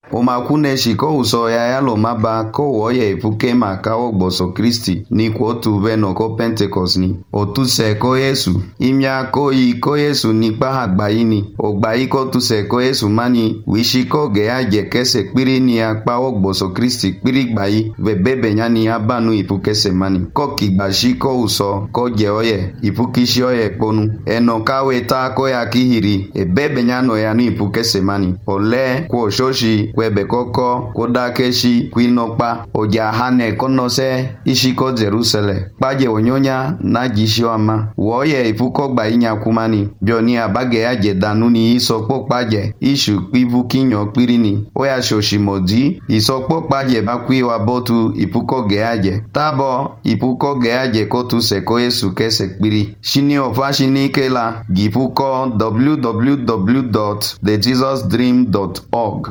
Umakune shiko uso ya yalo maba ko woye ipuke maka ogboso Kristi ni kwotu beno ko Pentecost ni. Otuse ko Yesu. Imya ko Yesu ni pa agbayi ni. Ogbayi ko tuse ko Yesu mani wishiko ge aje kese kpiri ni akpa ogboso Kristi kpiri gbayi vebebe nyani abanu ipuke se mani. Ko kigbashi ko uso ko je oye ipukishi oye kponu. Eno kawe ta ko ya kihiri ebebe nyano ya ni ipuke se mani. Ole kwa shoshi kwebe koko kodakeshi kwinokpa oja hane konose ishiko Jerusalem paje onyonya na jisho ama woye ipuko gba inya kumani bioni abage aje danuni isokpo paje ishu kpivu kinyo kpirini oya shoshimodi isokpo paje bakwi wabotu ipuko geaje tabo ipuko geaje kotu seko Yesu kese kpiri shini ofashini kela gipuko www.thejesusdream.org